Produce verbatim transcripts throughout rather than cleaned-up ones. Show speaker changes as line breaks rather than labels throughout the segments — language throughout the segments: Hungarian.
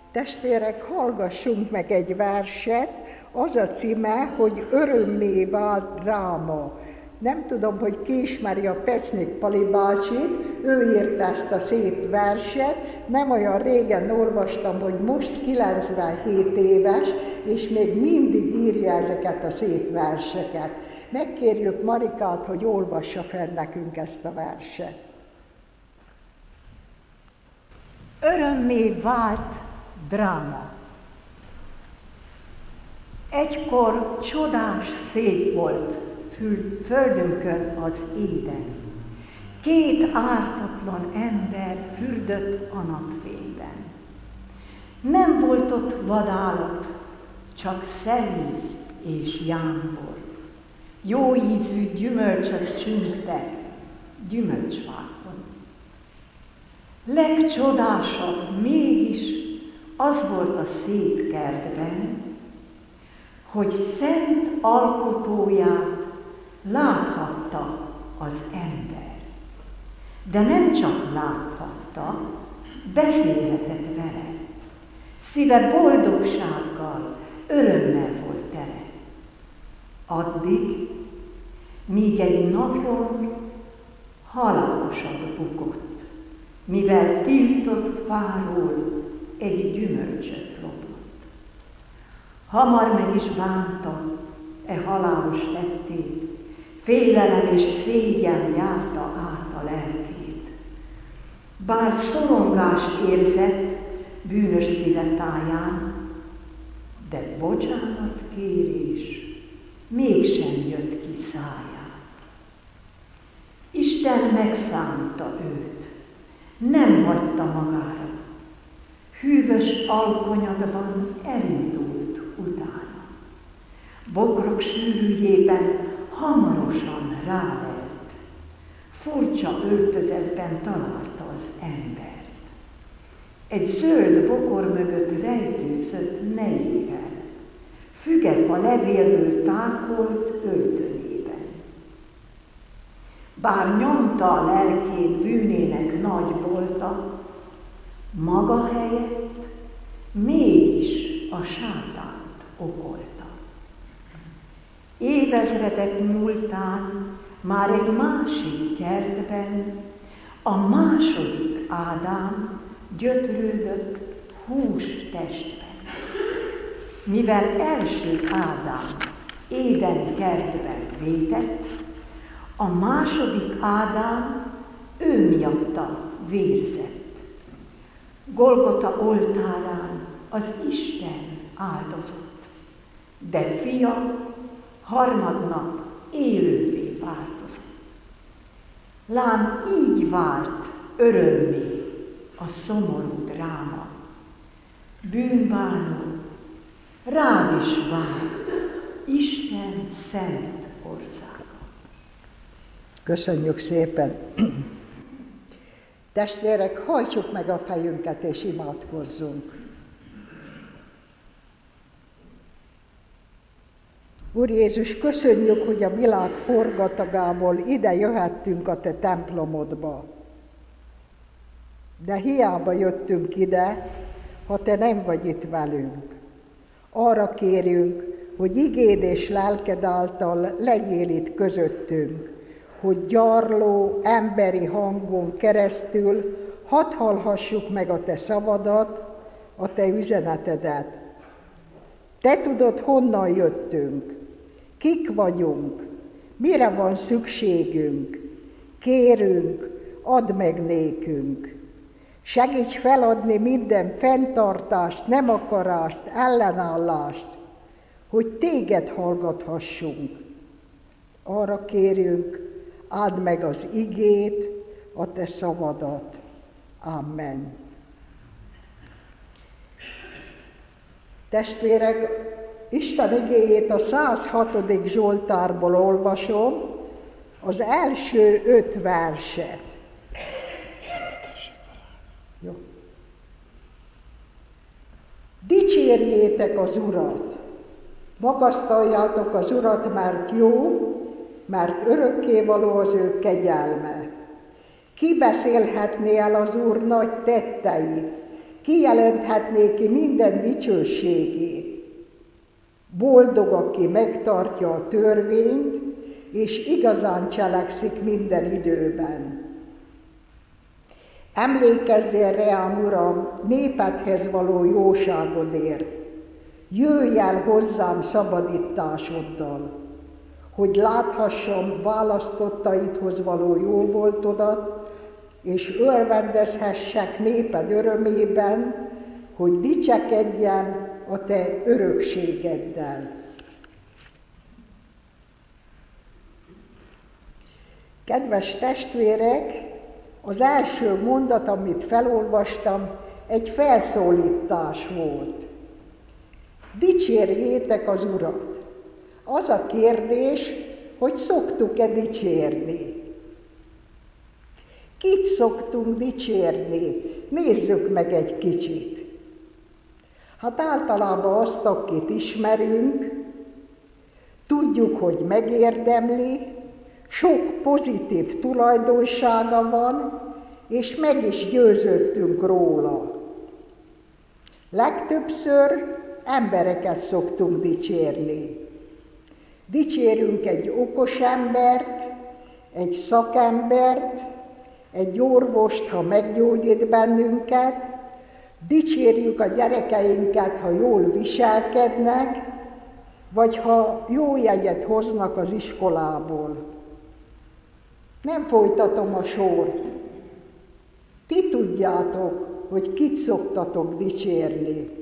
Testvérek, hallgassunk meg egy verset, az a címe, hogy Örömmé vált dráma. Nem tudom, hogy ki ismeri a Pecnik Pali bácsit, ő írta ezt a szép verset. Nem olyan régen olvastam, hogy most kilencvenhét éves, és még mindig írja ezeket a szép verseket. Megkérjük Marikát, hogy olvassa fel nekünk ezt a verset.
Örömmé vált dráma. Egykor csodás szép volt földünkön az éden. Két ártatlan ember fürdött a napfényben. Nem volt ott vadállat, csak szelíz és jámbor. Jó ízű gyümölcsöt csüngtek gyümölcsfákon. Legcsodásabb mégis az volt a szép kertben, hogy szent alkotóját láthatta az ember. De nem csak láthatta, beszélhetett vele. Szíve boldogsággal, örömmel volt tele. Addig, míg egy napon halálosan bukott, mivel tiltott fáról egy gyümölcsöt lopott. Hamar meg is bánta e halálos tettét, félelem és szégyen járta át a lelkét. Bár szorongást érzett bűnös szíve táján, de bocsánatkérés mégsem jött ki száján. Isten megszánta őt, nem hagyta magára, hűvös alkonyatban elindult utána. Bokrok sűrűjében hamarosan rálelt, furcsa öltözetben találta az embert. Egy zöld bokor mögött rejtőzött nehével, fügefa levélből tákolt öltönében. Bár nyomta a lelkét bűnének nagy bolta, maga helyett mégis a sátánt okolta. Évezredek múltán már egy másik kertben a második Ádám gyötrődött hús testben. Mivel első Ádám Éden kertben vétett, a második Ádám ő miatta vérzett. Golgota oltárán az Isten áldozott, de fia harmadnap élővé változott. Lám így vált örömmé a szomorú dráma. Bűnbánó rád is vár Isten szent országa.
Köszönjük szépen! Testvérek, hajtsuk meg a fejünket és imádkozzunk. Úr Jézus, köszönjük, hogy a világ forgatagából ide jöhettünk a Te templomodba. De hiába jöttünk ide, ha Te nem vagy itt velünk. Arra kérünk, hogy igéd és lelked által legyél itt közöttünk, hogy gyarló, emberi hangon keresztül hadd hallhassuk meg a Te szavadat, a Te üzenetedet. Te tudod, honnan jöttünk, kik vagyunk, mire van szükségünk, kérünk, add meg nékünk. Segíts feladni minden fenntartást, nem akarást, ellenállást, hogy Téged hallgathassunk. Arra kérünk, áld meg az igét, a Te szavadat. Amen. Testvérek, Isten igéjét a száz hatodik Zsoltárból olvasom, az első öt verset. Jó. Dicsérjétek az Urat, magasztaljátok az Urat, mert jó, mert örökkévaló az ő kegyelme. Ki beszélhetné el az Úr nagy tetteit? kijelenthetné ki minden dicsőségét. Boldog, aki megtartja a törvényt, és igazán cselekszik minden időben. Emlékezzél rám, Uram, népedhez való jóságodért. Jöjj el hozzám szabadításoddal, hogy láthassam választottaidhoz való jóvoltodat, és örvendezhessek néped örömében, hogy dicsekedjen a te örökségeddel. Kedves testvérek, az első mondat, amit felolvastam, egy felszólítás volt. Dicsérjétek az Urat. Az a kérdés, hogy szoktuk-e dicsérni. Kit szoktunk dicsérni? Nézzük meg egy kicsit. Hát általában azt, akit ismerünk, tudjuk, hogy megérdemli, sok pozitív tulajdonsága van, és meg is győződtünk róla. Legtöbbször embereket szoktunk dicsérni. Dicsérünk egy okos embert, egy szakembert, egy orvost, ha meggyógyít bennünket, dicsérjük a gyerekeinket, ha jól viselkednek, vagy ha jó jegyet hoznak az iskolából. Nem folytatom a sort. Ti tudjátok, hogy kit szoktatok dicsérni.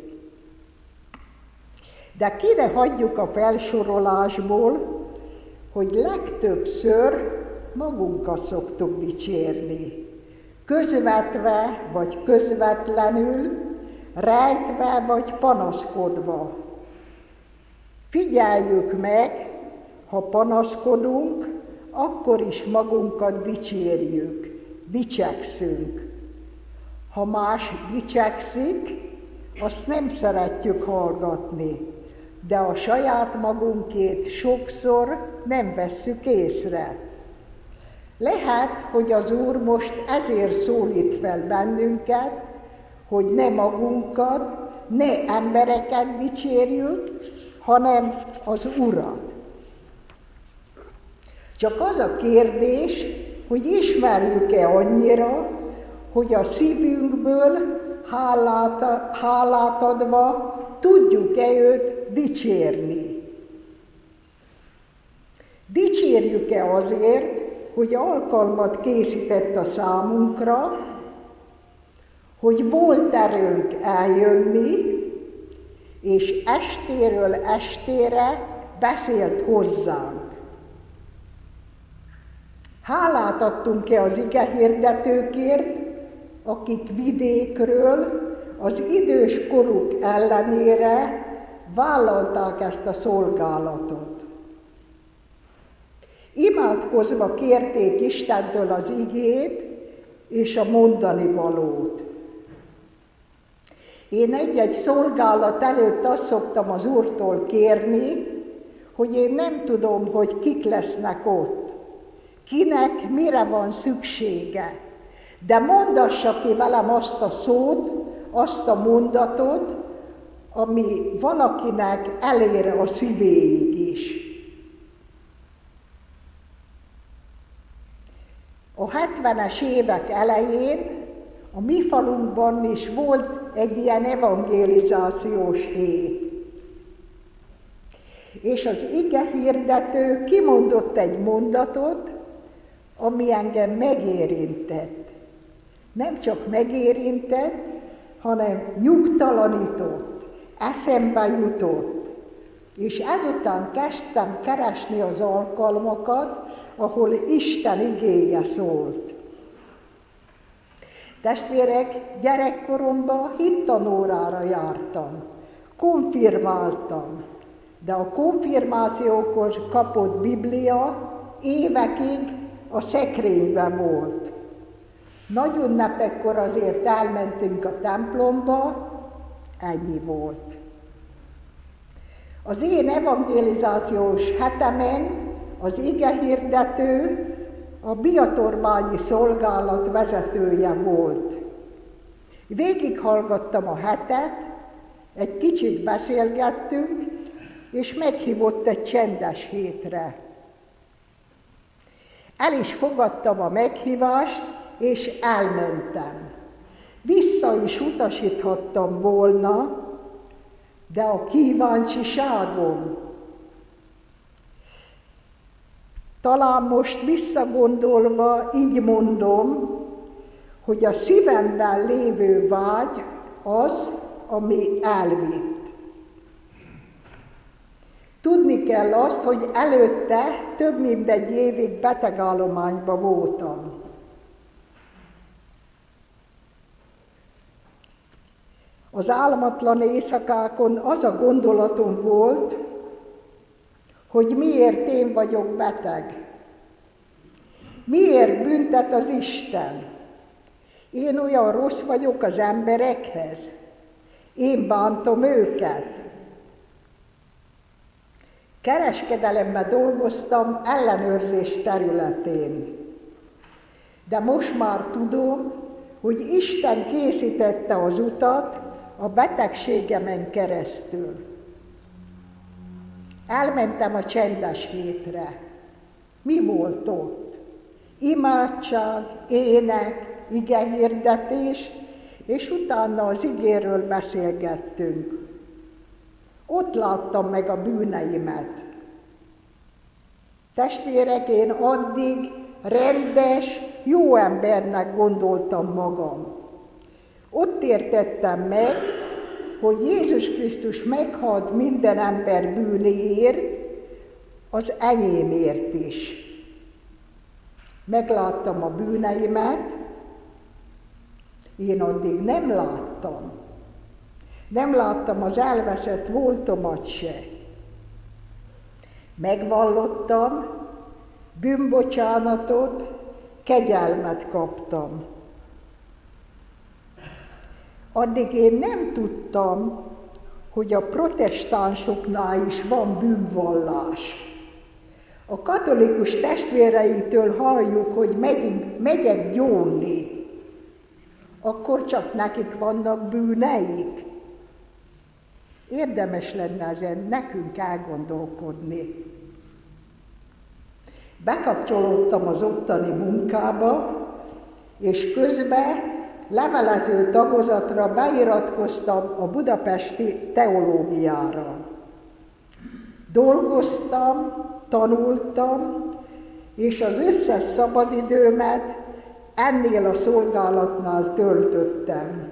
De kire hagyjuk a felsorolásból, hogy legtöbbször magunkat szoktuk dicsérni. Közvetve vagy közvetlenül, rejtve vagy panaszkodva. Figyeljük meg, ha panaszkodunk, akkor is magunkat dicsérjük, dicsekszünk. Ha más dicsekszik, azt nem szeretjük hallgatni, de a saját magunkét sokszor nem vesszük észre. Lehet, hogy az Úr most ezért szólít fel bennünket, hogy ne magunkat, ne embereket dicsérjük, hanem az Urat. Csak az a kérdés, hogy ismerjük-e annyira, hogy a szívünkből hálát, hálát adva tudjuk-e őt dicsérni. Dicsérjük-e azért, hogy alkalmat készített a számunkra, hogy volt erőnk eljönni, és estéről estére beszélt hozzánk. Hálát adtunk-e az igehirdetőkért, akik vidékről az idős koruk ellenére vállalták ezt a szolgálatot. Imádkozva kérték Istentől az igét és a mondani valót. Én egy-egy szolgálat előtt azt szoktam az Úrtól kérni, hogy én nem tudom, hogy kik lesznek ott, kinek mire van szüksége, de mondassa ki velem azt a szót, azt a mondatot, ami valakinek elér a szívéig is. A hetvenes évek elején a mi falunkban is volt egy ilyen evangelizációs hét. És az igehirdető kimondott egy mondatot, ami engem megérintett. Nem csak megérintett, hanem nyugtalanított, eszembe jutott. És ezután kezdtem keresni az alkalmakat, ahol Isten igéje szólt. Testvérek, gyerekkoromban hittanórára jártam, konfirmáltam, de a konfirmációkor kapott Biblia évekig a szekrényben volt. Nagy ünnepekkor azért elmentünk a templomba, ennyi volt. Az én evangelizációs hetemen az igehirdető a biatorbányi szolgálat vezetője volt. Végighallgattam a hetet, egy kicsit beszélgettünk, és meghívott egy csendes hétre. El is fogadtam a meghívást, és elmentem. Vissza is utasíthattam volna, de a kíváncsiságom. Talán most visszagondolva így mondom, hogy a szívemben lévő vágy az, ami elvitt. Tudni kell azt, hogy előtte több mint egy évig betegállományban voltam. Az álmatlan éjszakákon az a gondolatom volt, hogy miért én vagyok beteg. Miért büntet az Isten? Én olyan rossz vagyok az emberekhez. Én bántom őket. Kereskedelemben dolgoztam ellenőrzés területén. De most már tudom, hogy Isten készítette az utat a betegségemen keresztül. Elmentem a csendes hétre. Mi volt ott? Imádság, ének, igehirdetés, és utána az igéről beszélgettünk. Ott láttam meg a bűneimet. Testvérek, én addig rendes, jó embernek gondoltam magam. Ott értettem meg, hogy Jézus Krisztus meghalt minden ember bűnéért, az enyémért is. Megláttam a bűneimet, én addig nem láttam. Nem láttam az elveszett voltomat se. Megvallottam, bűnbocsánatot, kegyelmet kaptam. Addig én nem tudtam, hogy a protestánsoknál is van bűnvallás. A katolikus testvéreinktől halljuk, hogy megyünk, megyek gyónni, akkor csak nekik vannak bűneik. Érdemes lenne ezen nekünk elgondolkodni. Bekapcsolódtam az ottani munkába, és közben levelező tagozatra beiratkoztam a budapesti teológiára. Dolgoztam, tanultam, és az összes szabadidőmet ennél a szolgálatnál töltöttem.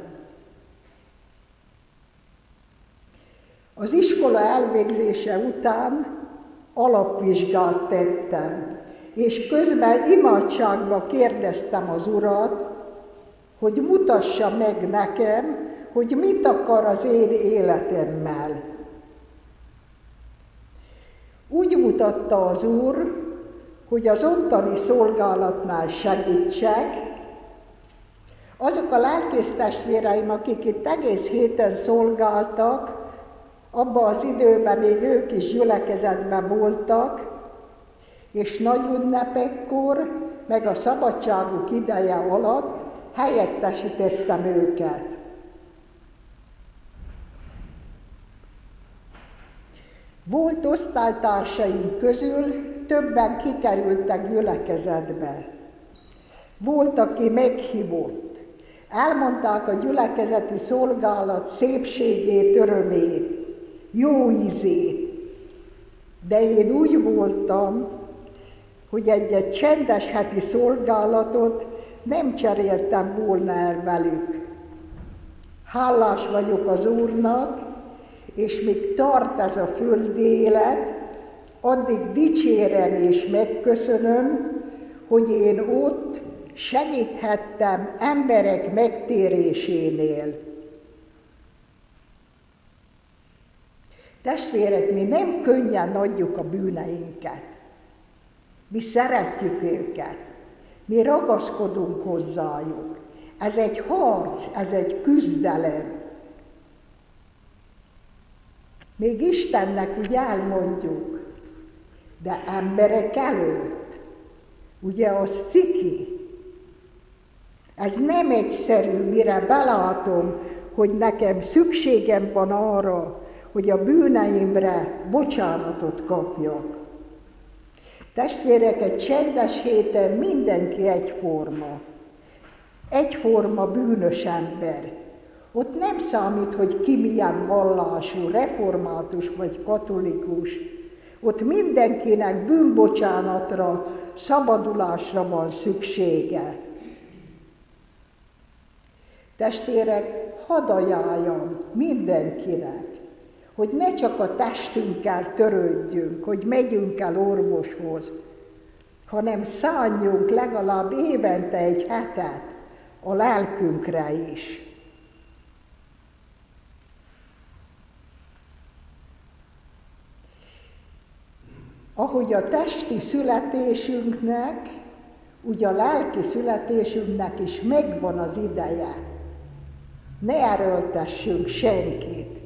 Az iskola elvégzése után alapvizsgát tettem, és közben imádságba kérdeztem az Urat, hogy mutassa meg nekem, hogy mit akar az én életemmel. Úgy mutatta az Úr, hogy az ottani szolgálatnál segítsek. Azok a lelkész testvéreim, akik itt egész héten szolgáltak, abban az időben még ők is gyülekezetben voltak, és nagy ünnepekkor, meg a szabadságuk ideje alatt helyettesítettem őket. Volt osztálytársaink közül, többen kikerültek gyülekezetbe. Volt, aki meghívott. Elmondták a gyülekezeti szolgálat szépségét, örömét, jó ízét. De én úgy voltam, hogy egy-egy csendes heti szolgálatot nem cseréltem volna el velük. Hálás vagyok az Úrnak, és míg tart ez a földi élet, addig dicsérem és megköszönöm, hogy én ott segíthettem emberek megtérésénél. Testvérek, mi nem könnyen adjuk a bűneinket. Mi szeretjük őket. Mi ragaszkodunk hozzájuk. Ez egy harc, ez egy küzdelem. Még Istennek úgy elmondjuk, de emberek előtt, ugye az ciki. Ez nem egyszerű, mire belátom, hogy nekem szükségem van arra, hogy a bűneimre bocsánatot kapjak. Testvérek, egy csendes héten mindenki egyforma. Egyforma bűnös ember. Ott nem számít, hogy ki milyen vallású, református vagy katolikus. Ott mindenkinek bűnbocsánatra, szabadulásra van szüksége. Testvérek, hadd ajánljam mindenkinek, hogy ne csak a testünkkel törődjünk, hogy megyünk el orvoshoz, hanem szálljunk legalább évente egy hetet a lelkünkre is. Ahogy a testi születésünknek, úgy a lelki születésünknek is megvan az ideje. Ne erőltessünk senkit.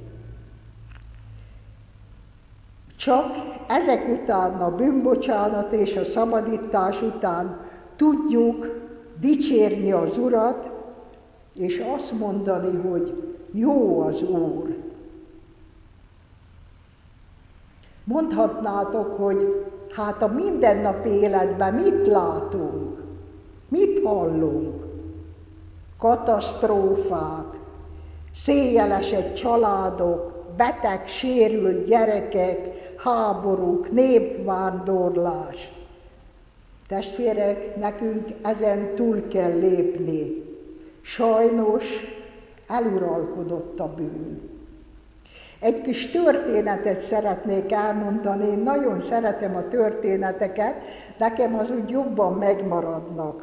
Csak ezek után, a bűnbocsánat és a szabadítás után tudjuk dicsérni az Urat, és azt mondani, hogy jó az Úr. Mondhatnátok, hogy hát a mindennapi életben mit látunk, mit hallunk? Katasztrófák, széjjelesett családok, beteg, sérült gyerekek, háborúk, népvándorlás. Testvérek, nekünk ezen túl kell lépni. Sajnos eluralkodott a bűn. Egy kis történetet szeretnék elmondani, én nagyon szeretem a történeteket, nekem az úgy jobban megmaradnak.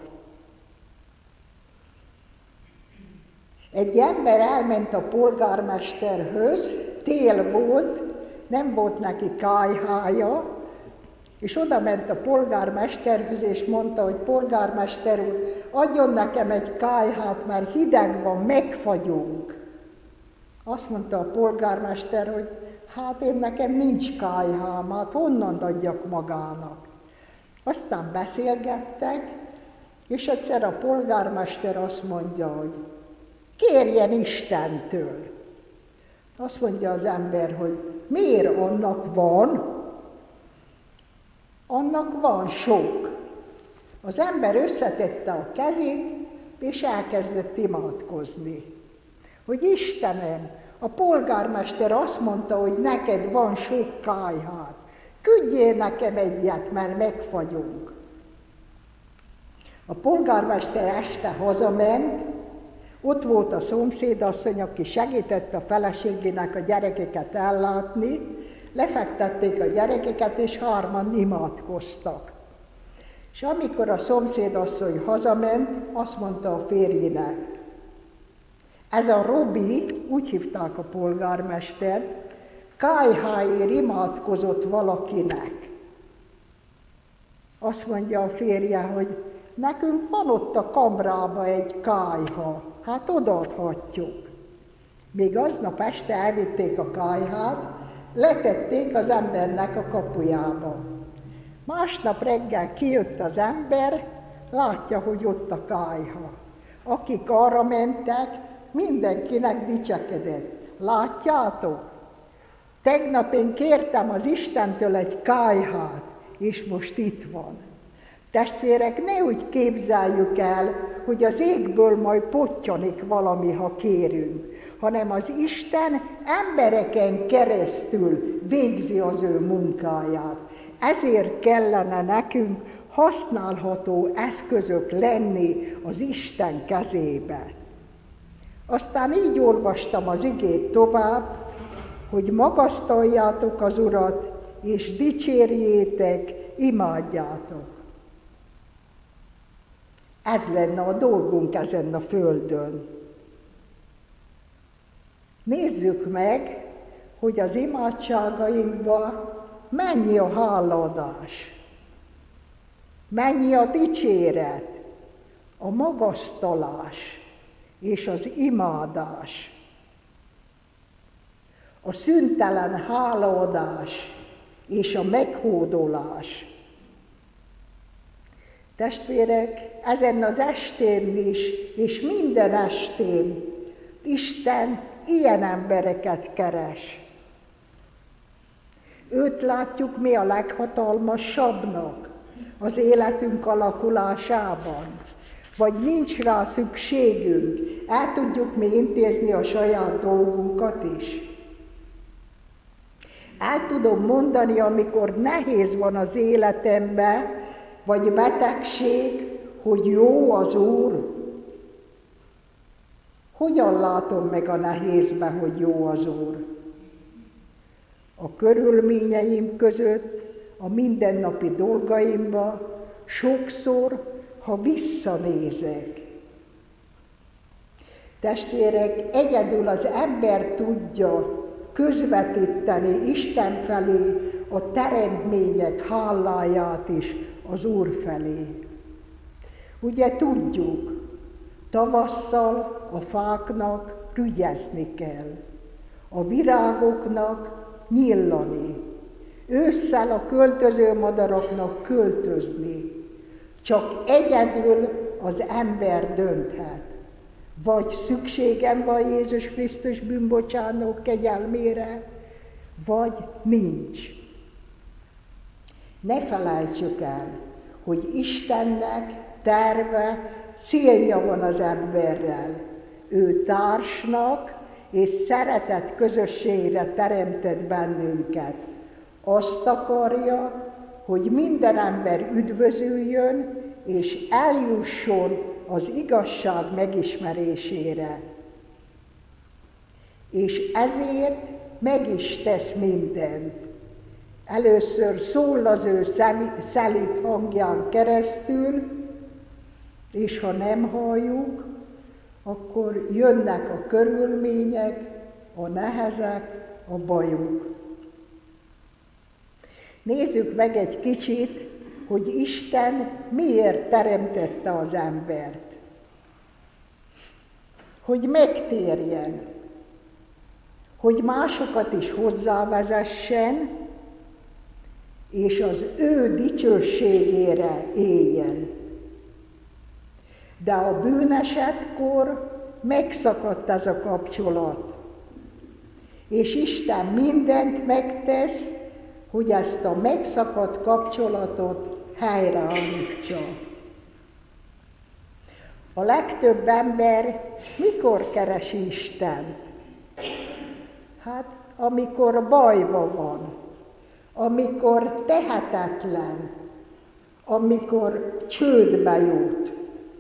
Egy ember elment a polgármesterhöz, tél volt, nem volt neki kályhája, és oda ment a polgármesterhöz, és mondta, hogy polgármester úr, adjon nekem egy kályhát, mert hideg van, megfagyunk. Azt mondta a polgármester, hogy hát én nekem nincs kályhám, hát honnan adjak magának. Aztán beszélgettek, és egyszer a polgármester azt mondja, hogy kérjen Istentől. Azt mondja az ember, hogy miért annak van? Annak van sok. Az ember összetette a kezét, és elkezdett imádkozni. Hogy Istenem, a polgármester azt mondta, hogy neked van sok kályhát. Küldjél nekem egyet, mert megfagyunk. A polgármester este hazament, ott volt a szomszédasszony, aki segítette a feleségének a gyerekeket ellátni, lefektették a gyerekeket, és hárman imádkoztak. És amikor a szomszédasszony hazament, azt mondta a férjének, ez a Robi, úgy hívták a polgármestert, kályháért imádkozott valakinek. Azt mondja a férje, hogy nekünk van ott a kamrába egy kályha, hát odaadhatjuk. Még aznap este elvitték a kályhát, letették az embernek a kapujába. Másnap reggel kijött az ember, látja, hogy ott a kályha. Akik arra mentek, mindenkinek dicsekedett. Látjátok? Tegnap én kértem az Istentől egy kályhát, és most itt van. Testvérek, ne úgy képzeljük el, hogy az égből majd pottyanik valami, ha kérünk, hanem az Isten embereken keresztül végzi az ő munkáját. Ezért kellene nekünk használható eszközök lenni az Isten kezébe. Aztán így olvastam az igét tovább, hogy magasztaljátok az Urat, és dicsérjétek, imádjátok. Ez lenne a dolgunk ezen a földön. Nézzük meg, hogy az imádságainkban mennyi a hálaadás, mennyi a dicséret, a magasztalás és az imádás. A szüntelen hálaadás és a meghódolás. Testvérek, ezen az estén is, és minden estén Isten ilyen embereket keres. Őt látjuk mi a leghatalmasabbnak az életünk alakulásában, vagy nincs rá szükségünk, el tudjuk mi intézni a saját dolgunkat is. El tudom mondani, amikor nehéz van az életemben, vagy betegség, hogy jó az Úr. Hogyan látom meg a nehézben, hogy jó az Úr? A körülményeim között, a mindennapi dolgaimban sokszor, ha visszanézek. Testvérek, egyedül az ember tudja közvetíteni Isten felé a teremtmények háláját is az Úr felé. Ugye tudjuk, tavasszal a fáknak rügyezni kell, a virágoknak nyillani, ősszel a költöző madaraknak költözni. Csak egyedül az ember dönthet. Vagy szükségem van Jézus Krisztus bűnbocsánó kegyelmére, vagy nincs. Ne felejtsük el, hogy Istennek terve, célja van az emberrel. Ő társnak és szeretett közösségre teremtett bennünket. Azt akarja, hogy minden ember üdvözüljön, és eljusson az igazság megismerésére. És ezért meg is tesz mindent. Először szól az ő szelíd hangján keresztül, és ha nem halljuk, akkor jönnek a körülmények, a nehezek, a bajok. Nézzük meg egy kicsit, hogy Isten miért teremtette az embert. Hogy megtérjen, hogy másokat is hozzávezessen, és az ő dicsőségére éljen. De a bűnesetkor megszakadt ez a kapcsolat, és Isten mindent megtesz, hogy ezt a megszakadt kapcsolatot helyreállítsa. A legtöbb ember mikor keresi Istent? Hát, amikor bajba van, amikor tehetetlen, amikor csődbe jut.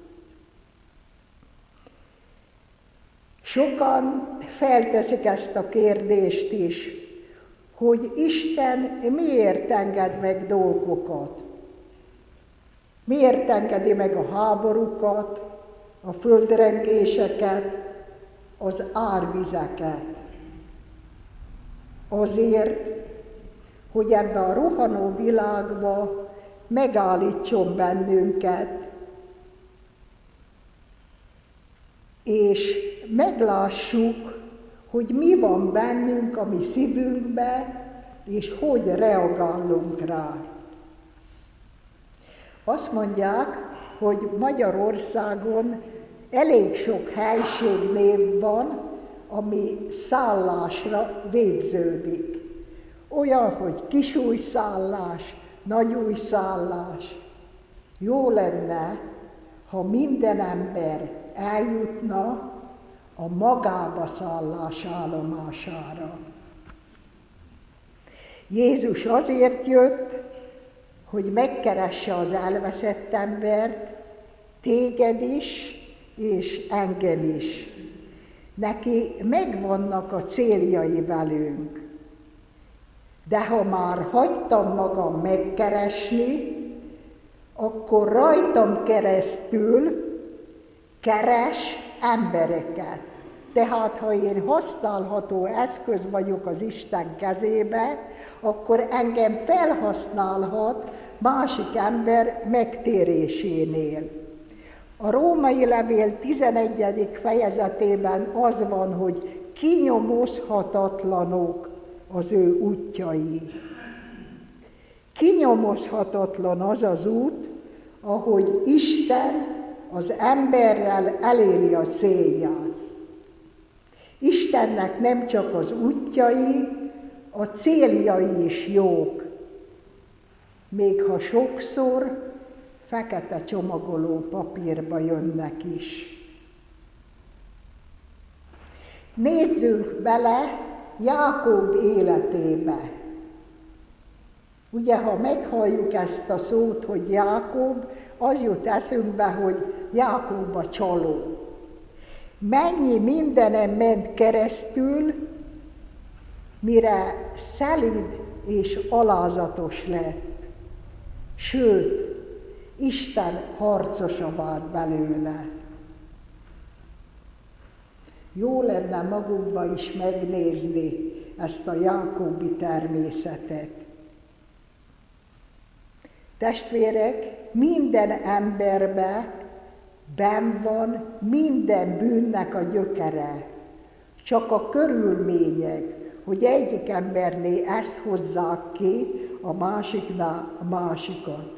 Sokan felteszik ezt a kérdést is, hogy Isten miért enged meg dolgokat? Miért engedi meg a háborúkat, a földrengéseket, az árvizeket? Azért, hogy ebbe a rohanó világba megállítson bennünket, és meglássuk, hogy mi van bennünk a mi szívünkbe, és hogy reagálunk rá. Azt mondják, hogy Magyarországon elég sok helységnév van, ami szállásra végződik. Olyan, hogy kisújszállás, nagyújszállás. Jó lenne, ha minden ember eljutna a magába szállás állomására. Jézus azért jött, hogy megkeresse az elveszett embert, téged is, és engem is. Neki megvannak a céljai velünk. De ha már hagytam magam megkeresni, akkor rajtam keresztül keres embereket. Tehát, ha én használható eszköz vagyok az Isten kezébe, akkor engem felhasználhat másik ember megtérésénél. A római levél tizenegyedik fejezetében az van, hogy kinyomozhatatlanok az ő útjai. Kinyomozhatatlan az az út, ahogy Isten az emberrel eléri a célját. Istennek nem csak az útjai, a céljai is jók, még ha sokszor fekete csomagoló papírba jönnek is. Nézzünk bele Jákob életébe. Ugye, ha meghalljuk ezt a szót, hogy Jákob, az jut eszünkbe, hogy Jákob a csaló. Mennyi mindenem ment keresztül, mire szelíd és alázatos lett. Sőt, Isten harcosa vált belőle. Jó lenne magunkba is megnézni ezt a jákobi természetet. Testvérek, minden emberbe benn van minden bűnnek a gyökere. Csak a körülmények, hogy egyik embernél ezt hozzák ki, a másiknál a másikat.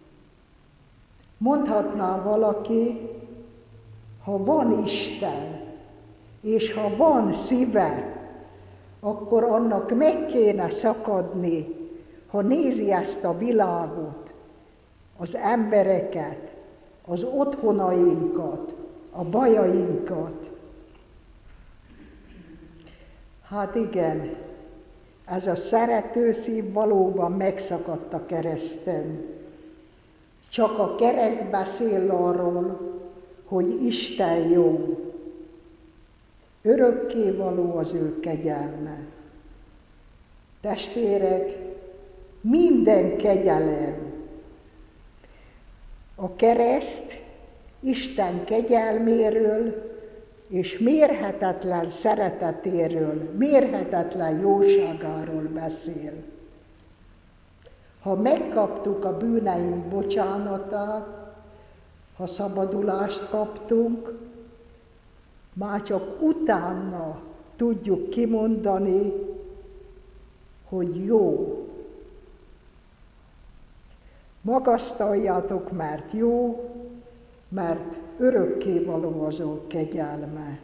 Mondhatná valaki, ha van Isten, és ha van szíve, akkor annak meg kéne szakadni, ha nézi ezt a világot, az embereket, az otthonainkat, a bajainkat. Hát igen, ez a szerető szív valóban megszakadt a kereszten. Csak a kereszt beszél arról, hogy Isten jó. Örökkévaló az ő kegyelme. Testvérek, minden kegyelem, a kereszt Isten kegyelméről és mérhetetlen szeretetéről, mérhetetlen jóságáról beszél. Ha megkaptuk a bűneink bocsánatát, ha szabadulást kaptunk, már csak utána tudjuk kimondani, hogy jó. Magasztaljátok, mert jó, mert örökkévaló az ő kegyelme.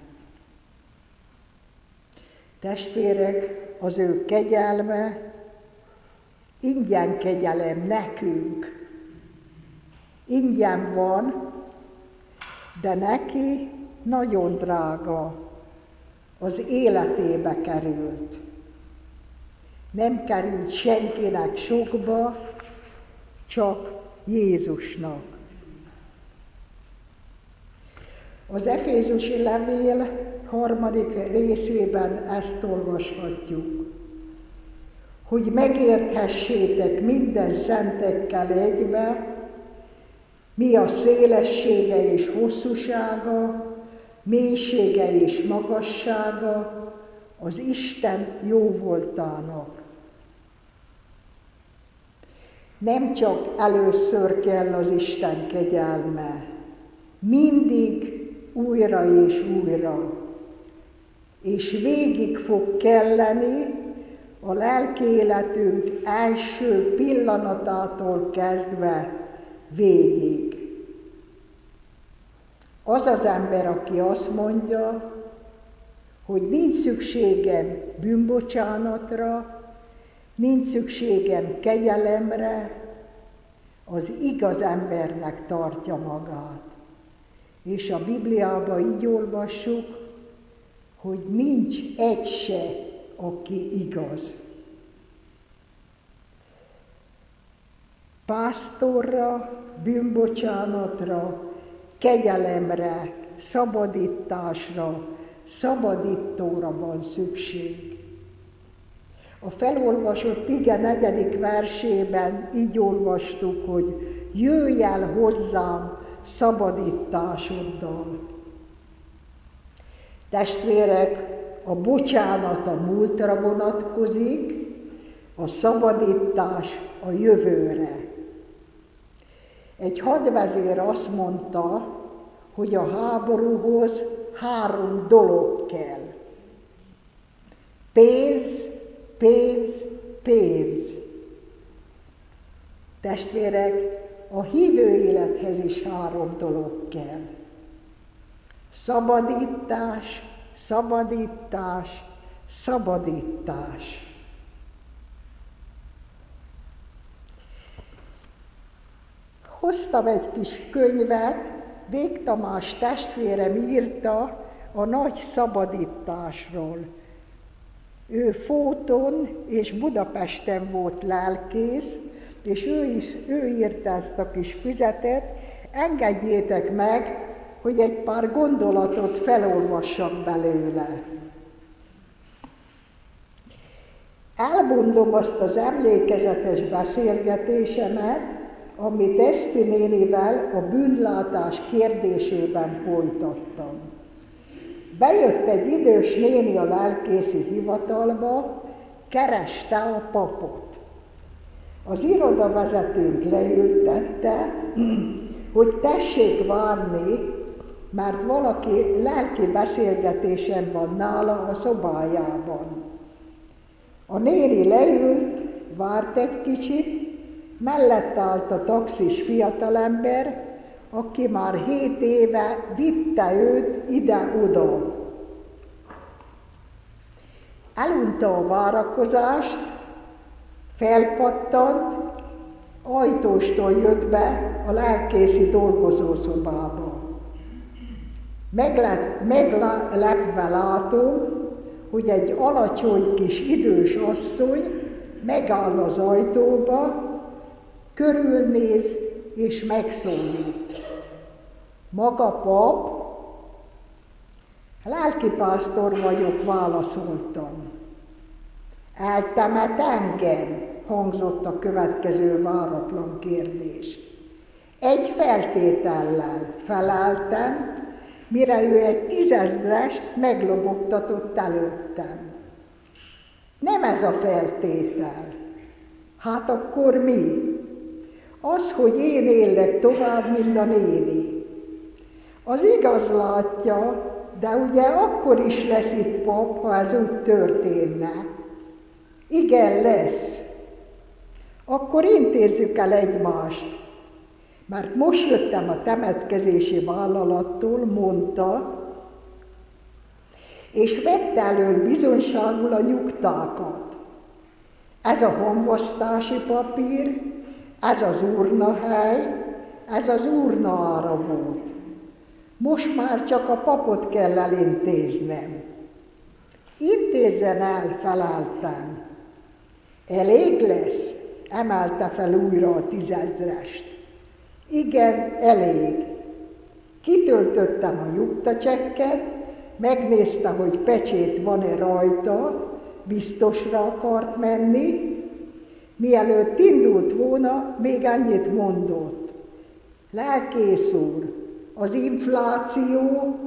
Testvérek, az ő kegyelme ingyen kegyelem nekünk. Ingyen van, de neki nagyon drága, az életébe került. Nem került senkinek sokba, csak Jézusnak. Az Efézusi levél harmadik részében ezt olvashatjuk, hogy megérthessétek minden szentekkel egybe, mi a szélessége és hosszúsága, mélysége és magassága az Isten jóvoltának. Nem csak először kell az Isten kegyelme, mindig újra és újra, és végig fog kelleni a lelki életünk első pillanatától kezdve végig. Az az ember, aki azt mondja, hogy nincs szükségem bűnbocsánatra, nincs szükségem kegyelemre, az igaz embernek tartja magát. És a Bibliában így olvassuk, hogy nincs egy se, aki igaz. Pásztorra, bűnbocsánatra, kegyelemre, szabadításra, szabadítóra van szükség. A felolvasott ige negyedik versében így olvastuk, hogy jöjj el hozzám szabadításoddal. Testvérek, a bocsánat a múltra vonatkozik, a szabadítás a jövőre. Egy hadvezér azt mondta, hogy a háborúhoz három dolog kell. Pénz, pénz, pénz. Testvérek, a hívő élethez is három dolog kell. Szabadítás, szabadítás, szabadítás. Hoztam egy kis könyvet, Vég Tamás testvérem írta a nagy szabadításról. Ő Fóton és Budapesten volt lelkész, és ő is ő írta ezt a kis füzetet. Engedjétek meg, hogy egy pár gondolatot felolvassak belőle. Elmondom azt az emlékezetes beszélgetésemet, amit Eszti nénivel a bűnlátás kérdésében folytattam. Bejött egy idős néni a lelkészi hivatalba, kereste a papot. Az irodavezetőnk leültette, hogy tessék várni, mert valaki lelki beszélgetésen van nála a szobájában. A néni leült, várt egy kicsit, mellett állt a taxis fiatalember, aki már hét éve vitte őt ide-oda. Elunta a várakozást, felpattant, ajtóstól jött be a lelkészi dolgozószobába. Meglep, meglepve látom, hogy egy alacsony kis idős asszony megáll az ajtóba, körülnéz és megszólít. Maga pap? Lelkipásztor vagyok, válaszoltam. Eltemet engem? Hangzott a következő váratlan kérdés. Egy feltétellel, feleltem, mire ő egy tízezrest meglobogtatott előttem. Nem ez a feltétel. Hát akkor mi? Az, hogy én élek tovább, mint a néni. Az igaz, látja, de ugye akkor is lesz itt pap, ha ez úgy történne. Igen, lesz. Akkor intézzük el egymást. Mert most jöttem a temetkezési vállalattól, mondta, és vette elő bizonyságul a nyugtákat. Ez a honvasztási papír, ez az urnahely, ez az urnaára volt. Most már csak a papot kell elintéznem. Intézzen el, feleltem. Elég lesz? Emelte fel újra a tízezrest. Igen, elég. Kitöltöttem a nyugtacsekket, megnézte, hogy pecsét van-e rajta, biztosra akart menni. Mielőtt indult volna, még annyit mondott. Lelkész úr, az infláció,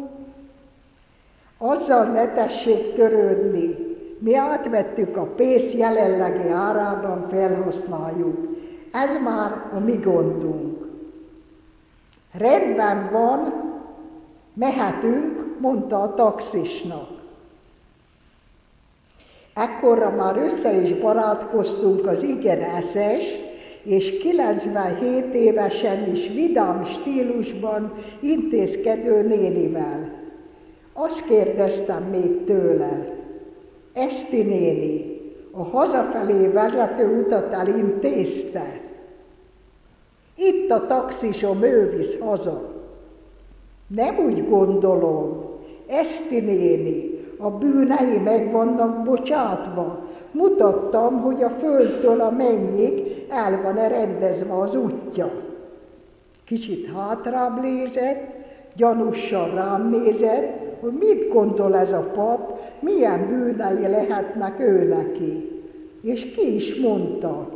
azzal ne tessék törődni. Mi átvettük a pénz jelenlegi árában, felhasználjuk. Ez már a mi gondunk. Rendben van, mehetünk, mondta a taxisnak. Ekkorra már össze is barátkoztunk az igen eszes, és kilencvenhét évesen is vidám stílusban intézkedő nénivel. Azt kérdeztem még tőle, Eszti néni, a hazafelé vezető utat elintézte? Itt a taxisom, ő visz haza. Nem úgy gondolom, Eszti néni, a bűnei meg vannak bocsátva. Mutattam, hogy a földtől a mennyig el van-e rendezve az útja. Kicsit hátrább nézett, gyanúsan rám nézett, hogy mit gondol ez a pap, milyen bűnei lehetnek ő neki. És ki is mondta,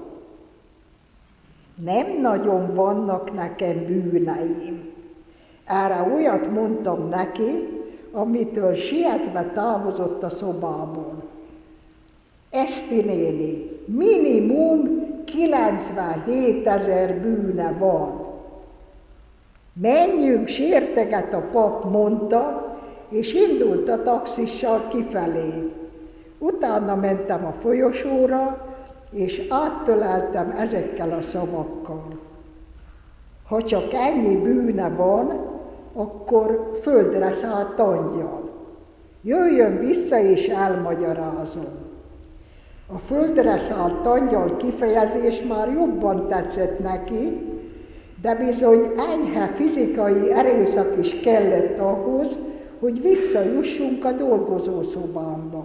nem nagyon vannak nekem bűneim. Erre olyat mondtam neki, amitől sietve távozott a szobából. Eszti néni, minimum kilencvenhétezer bűne van. Menjünk, sérteget a pap, mondta, és indult a taxissal kifelé. Utána mentem a folyosóra, és áttöleltem ezekkel a szavakkal. Ha csak ennyi bűne van, akkor földre szállt angyal. Jöjjön vissza és elmagyarázom. A földre szállt angyal kifejezés már jobban tetszett neki, de bizony enyhe fizikai erőszak is kellett ahhoz, hogy visszajussunk a dolgozószobámba.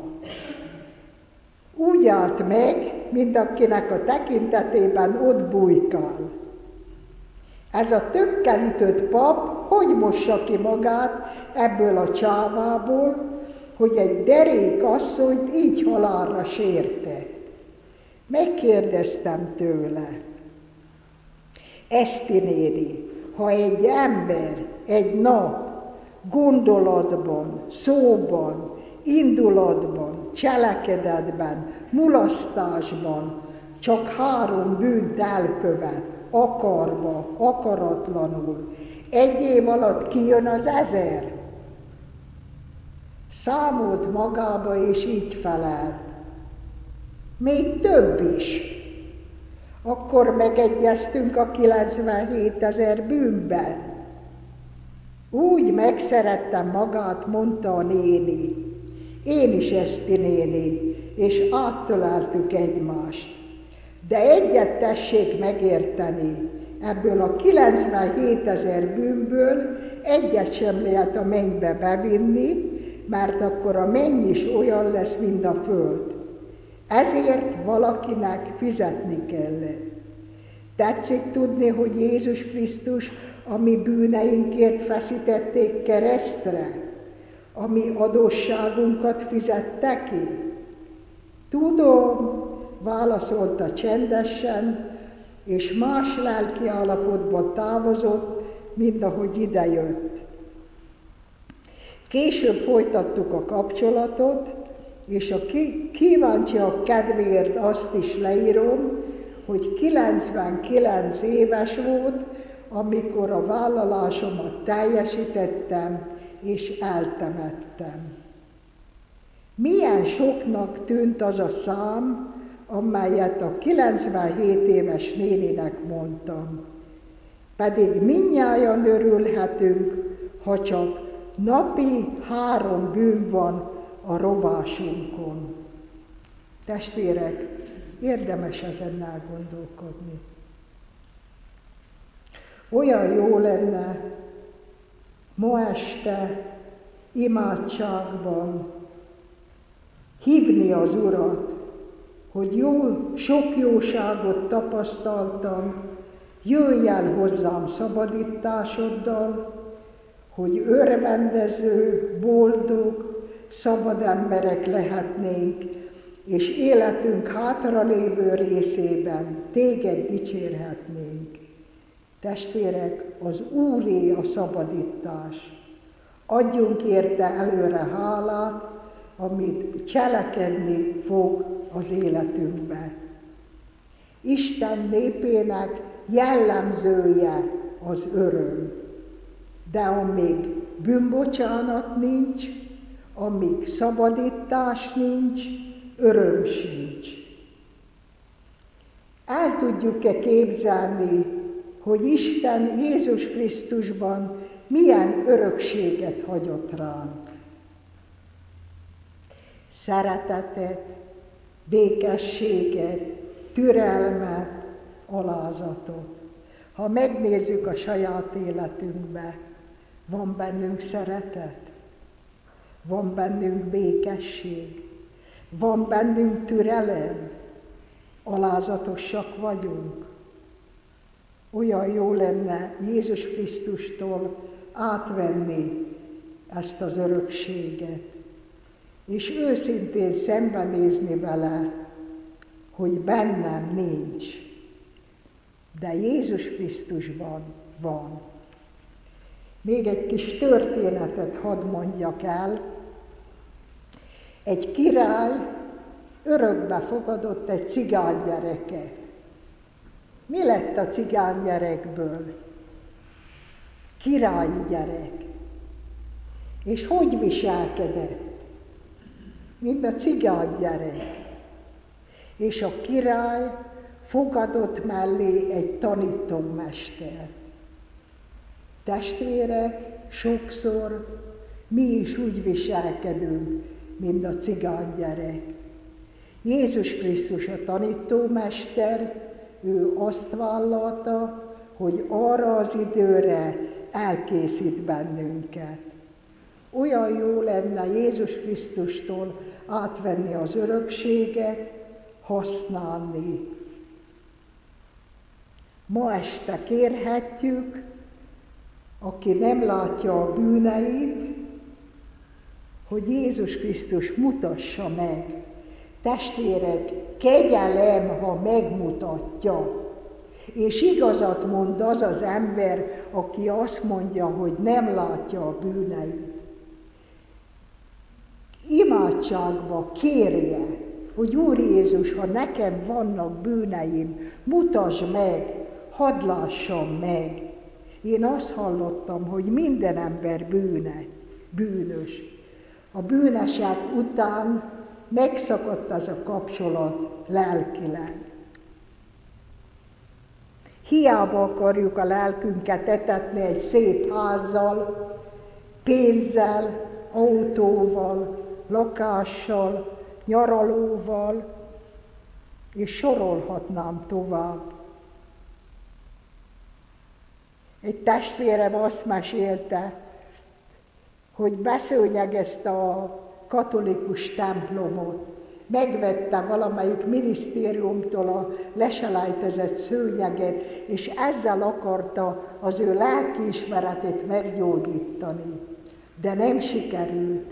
Úgy állt meg, mint akinek a tekintetében ott bujkál. Ez a tökkel ütött pap hogy mossa ki magát ebből a csávából, hogy egy derék asszonyt így halálra sérte. Megkérdeztem tőle, Eszti néni, ha egy ember egy nap gondolatban, szóban, indulatban, cselekedetben, mulasztásban csak három bűnt elkövet, akarva, akaratlanul, egy év alatt kijön az ezer? Számolt magába és így felelt. Még több is. Akkor megegyeztünk a kilencvenhétezer bűnben. Úgy megszerettem magát, mondta a néni. Én is, Eszti néni, és áttöleltük egymást. De egyet tessék megérteni, ebből a kilencvenhétezer bűnből egyet sem lehet a mennybe bevinni, mert akkor a menny is olyan lesz, mint a föld. Ezért valakinek fizetni kellett. Tetszik tudni, hogy Jézus Krisztus a mi bűneinkért feszítették keresztre, a mi adósságunkat fizette ki? Tudom, válaszolta csendesen, és más lelki állapotba távozott, mint ahogy idejött. Később folytattuk a kapcsolatot, és a kíváncsiak kedvéért azt is leírom, hogy kilencvenkilenc éves volt, amikor a vállalásomat teljesítettem, és eltemettem. Milyen soknak tűnt az a szám, amelyet a kilencvenhét éves néninek mondtam. Pedig mindnyájan örülhetünk, ha csak napi három bűn van a rovásunkon. Testvérek, érdemes ezen elgondolkodni. Olyan jó lenne ma este imádságban hívni az Urat, hogy jó, sok jóságot tapasztaltam, jöjj el hozzám szabadításoddal, hogy örvendező, boldog, szabad emberek lehetnénk, és életünk hátralévő részében téged dicsérhetnénk. Testvérek, az Úré a szabadítás. Adjunk érte előre hálát, amit cselekedni fog az életünkbe. Isten népének jellemzője az öröm. De amíg bűnbocsánat nincs, amíg szabadítás nincs, öröm sincs. El tudjuk-e képzelni, hogy Isten Jézus Krisztusban milyen örökséget hagyott ránk? Szeretetet, békességet, türelmet, alázatot. Ha megnézzük a saját életünkbe, van bennünk szeretet, van bennünk békesség, van bennünk türelem, alázatosak vagyunk. Olyan jó lenne Jézus Krisztustól átvenni ezt az örökséget, és őszintén szembenézni vele, hogy bennem nincs, de Jézus Krisztusban van. Még egy kis történetet hadd mondjak el. Egy király örökbe fogadott egy cigány gyereket. Mi lett a cigány gyerekből? Királyi gyerek. És hogy viselkedett? Mint a cigány gyerek. És a király fogadott mellé egy tanítómestert. Testvérek, sokszor mi is úgy viselkedünk, mint a cigány gyerek. Jézus Krisztus a tanítómester, ő azt vállalta, hogy arra az időre elkészít bennünket. Olyan jó lenne Jézus Krisztustól átvenni az örökséget, használni. Ma este kérhetjük, aki nem látja a bűneit, hogy Jézus Krisztus mutassa meg. Testvérek, kegyelem, ha megmutatja. És igazat mond az az ember, aki azt mondja, hogy nem látja a bűneit. Imádságba kérje, hogy Úr Jézus, ha nekem vannak bűneim, mutasd meg, hadd lássam meg. Én azt hallottam, hogy minden ember bűne, bűnös. A bűneset után megszakadt az a kapcsolat lelkileg. Hiába akarjuk a lelkünket etetni egy szép házzal, pénzzel, autóval, lakással, nyaralóval, és sorolhatnám tovább. Egy testvérem azt mesélte, hogy beszőnyegezte a katolikus templomot, megvette valamelyik minisztériumtól a leselejtezett szőnyeget, és ezzel akarta az ő lelkiismeretét meggyógyítani. De nem sikerült.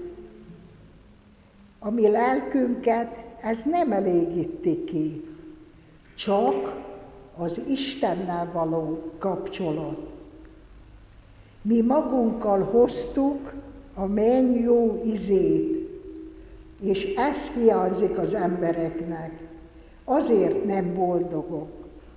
A mi lelkünket ez nem elégíti ki, csak az Istennel való kapcsolat. Mi magunkkal hoztuk a menny jó ízét, és ez hiányzik az embereknek, azért nem boldogok.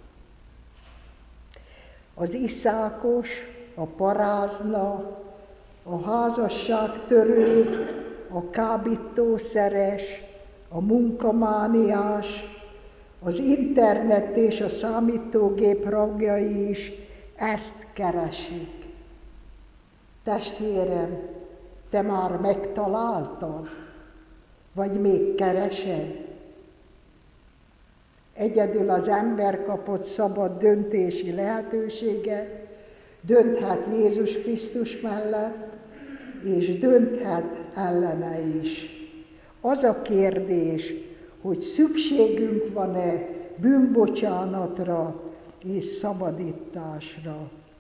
Az iszákos, a parázna, a házasságtörő, a kábítószeres, a munkamániás, az internet és a számítógép ragjai is ezt keresik. Testvérem, te már megtaláltad? Vagy még keresed? Egyedül az ember kapott szabad döntési lehetőséget, dönthet Jézus Krisztus mellett, és dönthet ellene is. Az a kérdés, hogy szükségünk van-e bűnbocsánatra és szabadításra.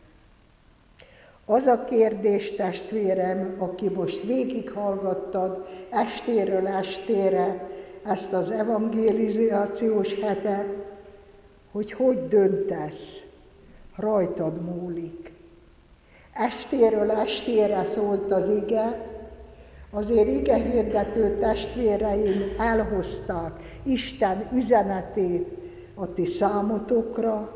Az a kérdés, testvérem, aki most végighallgattad estéről estére ezt az evangelizációs hetet, hogy hogy döntesz, rajtad múlik. Estéről estére szólt az ige, azért igehirdető testvéreim elhozták Isten üzenetét a ti számotokra.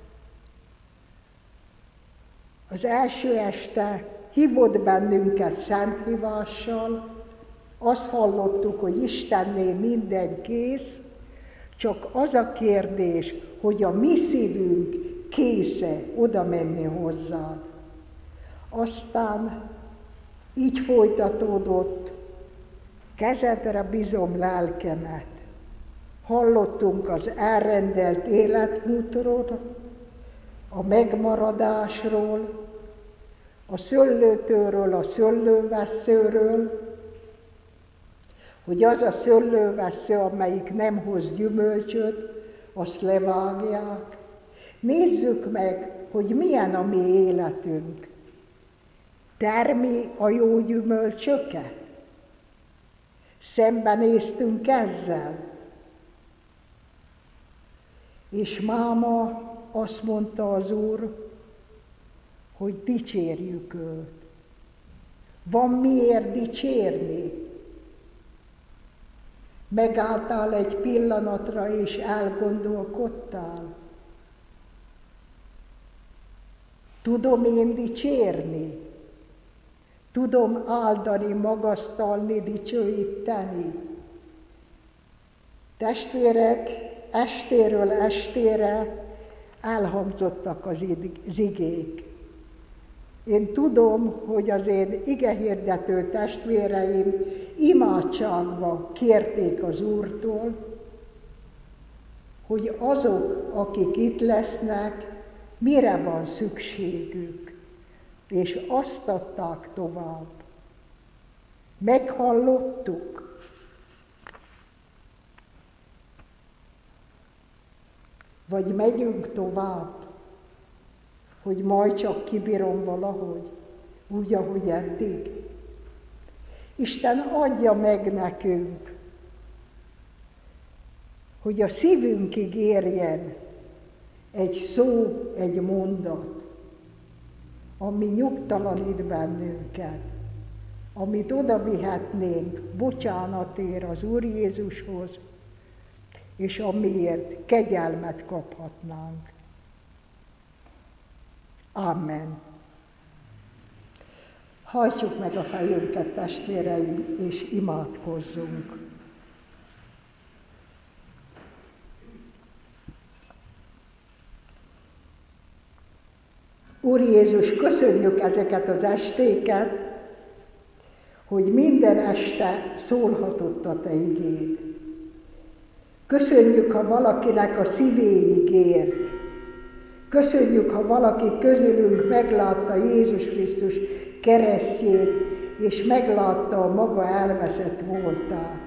Az első este hívott bennünket szenthívással, azt hallottuk, hogy Istennél minden kész, csak az a kérdés, hogy a mi szívünk kész-e oda menni hozzád. Aztán így folytatódott, kezedre bízom lelkemet. Hallottunk az elrendelt életmódról, a megmaradásról, a szőlőtőről, a szőlővesszőről, hogy az a szőlővessző, amelyik nem hoz gyümölcsöt, azt levágják. Nézzük meg, hogy milyen a mi életünk. Termi a jó gyümölcsöket? Szembenéztünk ezzel. És máma azt mondta az Úr, hogy dicsérjük őt. Van miért dicsérni? Megálltál egy pillanatra és elgondolkodtál. Tudom én dicsérni? Tudom áldani, magasztalni, dicsőíteni? Testvérek, estéről estére elhangzottak az igék. Én tudom, hogy az én igehirdető testvéreim imádságba kérték az Úrtól, hogy azok, akik itt lesznek, mire van szükségük, és azt adták tovább. Meghallottuk. Vagy megyünk tovább, hogy majd csak kibírom valahogy, úgy, ahogy eddig. Isten adja meg nekünk, hogy a szívünkig érjen egy szó, egy mondat, ami nyugtalanít bennünket, amit oda vihetnénk bocsánatért az Úr Jézushoz, és amiért kegyelmet kaphatnánk. Amen. Hajtsuk meg a fejünket, testvéreim, és imádkozzunk. Úr Jézus, köszönjük ezeket az estéket, hogy minden este szólhatott a Te igéd. Köszönjük, ha valakinek a szívéig ért. Köszönjük, ha valaki közülünk meglátta Jézus Krisztus keresztjét, és meglátta a maga elveszett voltát.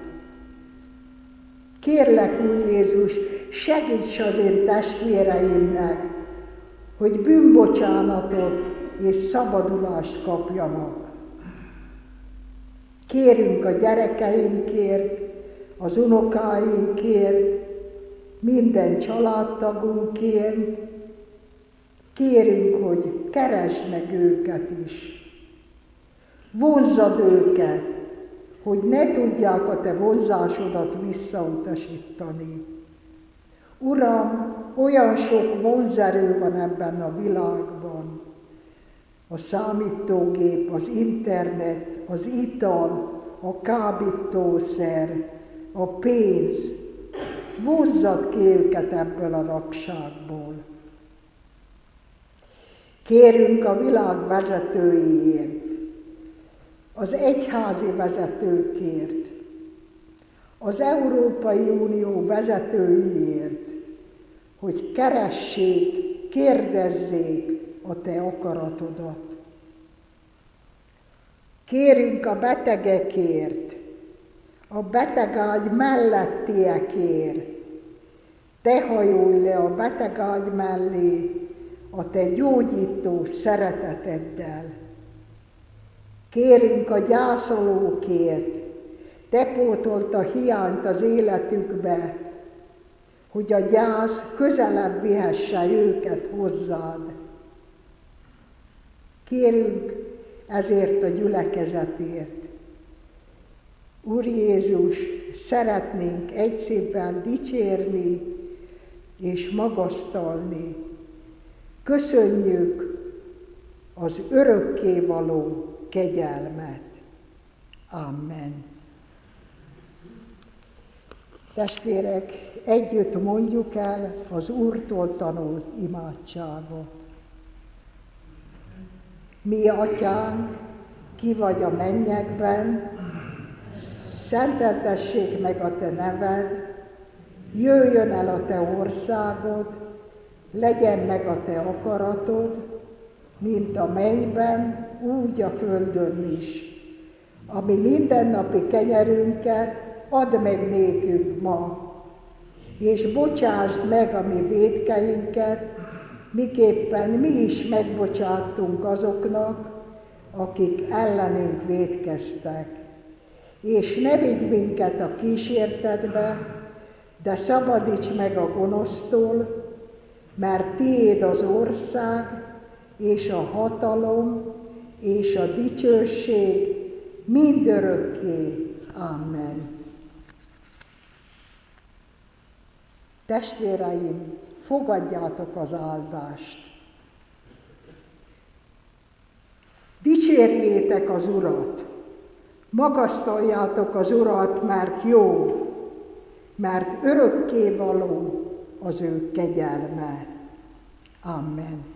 Kérlek, Úr Jézus, segíts az én testvéreimnek, hogy bűnbocsánatot és szabadulást kapjanak. Kérünk a gyerekeinkért, az unokáinkért, minden családtagunkért, kérünk, hogy keresd meg őket is. Vonzad őket, hogy ne tudják a Te vonzásodat visszautasítani. Uram, olyan sok vonzerő van ebben a világban. A számítógép, az internet, az ital, a kábítószer, a pénz. Vonzad ki őket ebből a rakságból. Kérünk a világ vezetőiért, az egyházi vezetőkért, az Európai Unió vezetőiért, hogy keressék, kérdezzék a Te akaratodat. Kérünk a betegekért, a betegágy mellettiekért. Te hajolj le a betegágy mellé a Te gyógyító szereteteddel. Kérünk a gyászolókért, Te pótold a hiányt az életükbe, hogy a gyász közelebb vihesse őket hozzád. Kérünk ezért a gyülekezetért. Úr Jézus, szeretnénk egy szívvel dicsérni és magasztalni. Köszönjük az örökkévaló kegyelmet. Amen. Testvérek, együtt mondjuk el az Úrtól tanult imádságot. Mi, Atyánk, ki vagy a mennyekben, szenteltessék meg a Te neved, jöjjön el a Te országod, legyen meg a Te akaratod, mint a mennyben, úgy a földön is. Ami mindennapi kenyerünket add meg nékünk ma, és bocsásd meg a mi vétkeinket, miképpen mi is megbocsátunk azoknak, akik ellenünk vétkeztek. És ne vigy minket a kísértetbe, de szabadíts meg a gonosztól, mert tiéd az ország, és a hatalom, és a dicsőség mindörökké. Amen. Testvéreim, fogadjátok az áldást. Dicsérjétek az Urat, magasztaljátok az Urat, mert jó, mert örökkévaló az ő kegyelme. Amen.